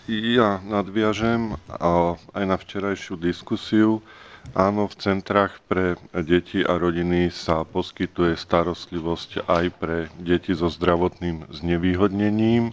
Ja nadviažem aj na včerajšiu diskusiu. Áno, v centrách pre deti a rodiny sa poskytuje starostlivosť aj pre deti so zdravotným znevýhodnením.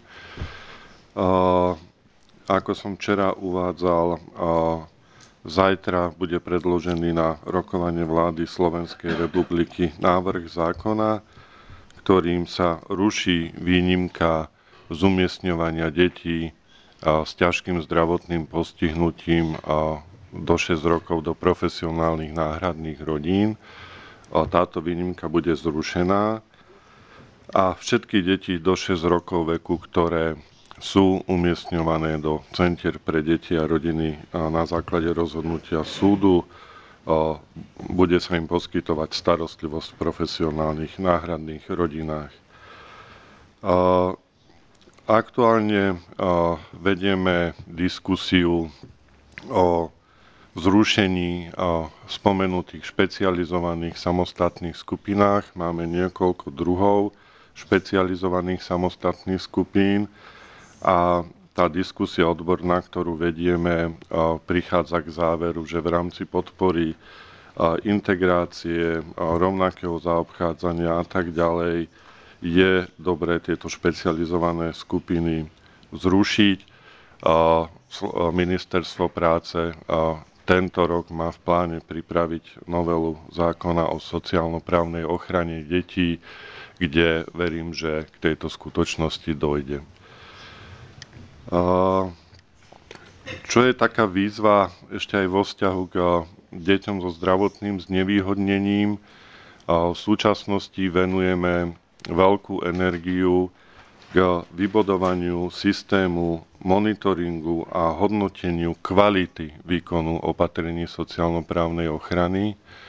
Ako som včera uvádzal, zajtra bude predložený na rokovanie vlády Slovenskej republiky návrh zákona, ktorým sa ruší výnimka z umiestňovania detí s ťažkým zdravotným postihnutím do 6 rokov do profesionálnych náhradných rodín. Táto výnimka bude zrušená a všetky deti do 6 rokov veku, ktoré sú umiestňované do centier pre deti a rodiny na základe rozhodnutia súdu, bude sa im poskytovať starostlivosť v profesionálnych náhradných rodinách. Aktuálne vedieme diskusiu o zrušení spomenutých špecializovaných samostatných skupinách. Máme niekoľko druhov špecializovaných samostatných skupín a tá diskusia odborná, ktorú vedieme, prichádza k záveru, že v rámci podpory integrácie, rovnakého zaobchádzania a tak ďalej je dobré tieto špecializované skupiny zrušiť. Ministerstvo práce tento rok má v pláne pripraviť novelu zákona o sociálno-právnej ochrane detí, kde verím, že k tejto skutočnosti dojde. Čo je taká výzva ešte aj vo vzťahu k deťom so zdravotným znevýhodnením? V súčasnosti venujeme veľkú energiu k vybudovaniu systému monitoringu a hodnoteniu kvality výkonu opatrení sociálno-právnej ochrany.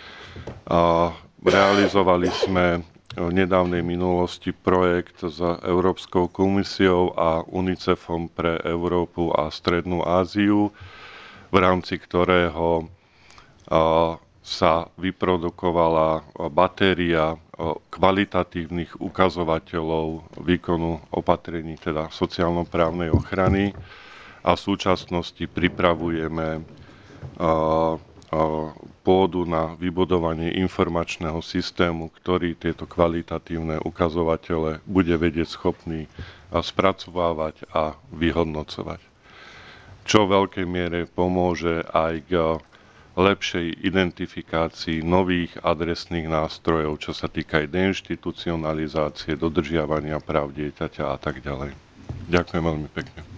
Realizovali sme v nedávnej minulosti projekt s Európskou komisiou a UNICEFom pre Európu a Strednú Áziu, v rámci ktorého sa vyprodukovala batéria kvalitatívnych ukazovateľov výkonu opatrení, teda sociálno-právnej ochrany, a v súčasnosti pripravujeme pôdu na vybudovanie informačného systému, ktorý tieto kvalitatívne ukazovatele bude vedieť schopný spracovávať a vyhodnocovať. Čo v veľkej miere pomôže aj k lepšej identifikácii nových adresných nástrojov, čo sa týka aj deinštitucionalizácie, dodržiavania práv dieťaťa a tak ďalej. Ďakujem veľmi pekne.